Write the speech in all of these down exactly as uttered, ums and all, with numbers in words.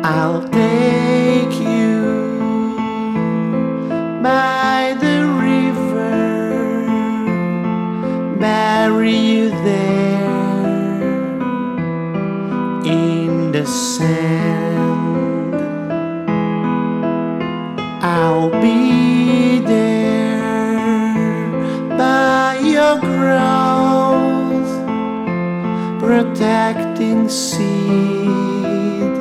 I'll take you by the river, bury you there in the sand. I'll be there by your grave, protecting seed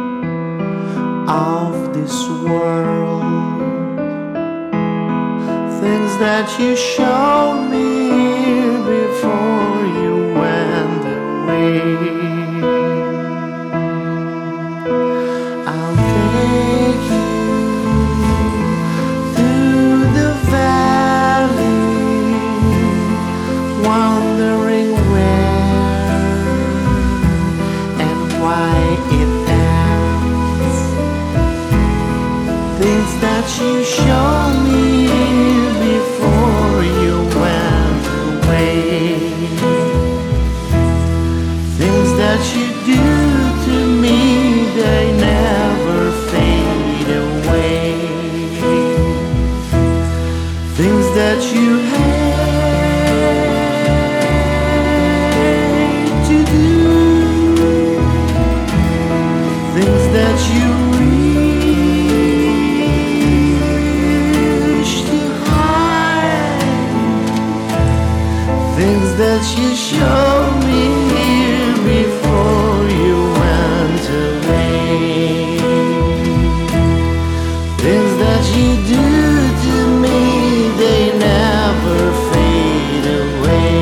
of this world. Things that you showed me before you went away. I'll take you through the valley, wondering where and why it ends. Things that you showed me before you went away. Things that you do to me, they never fade away. Things that you hate to do, things that you wish to hide, things that you showed me before you went away. Things that you do to me, they never fade away.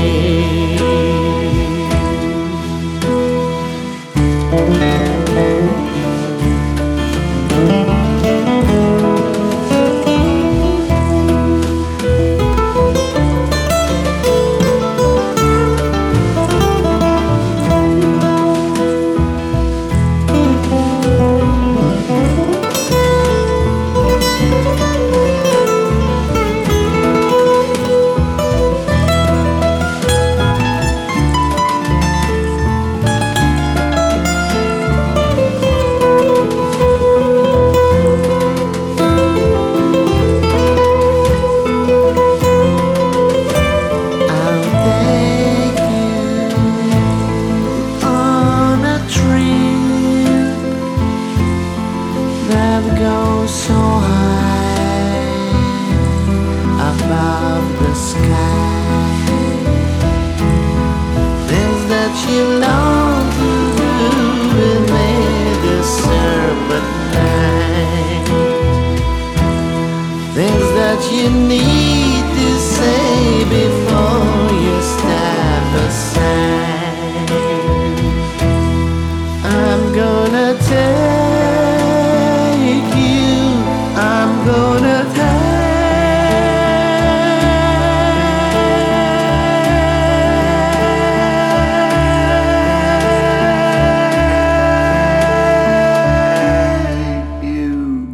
Go so high above the sky, things that you long to do in the serpent night, things that you need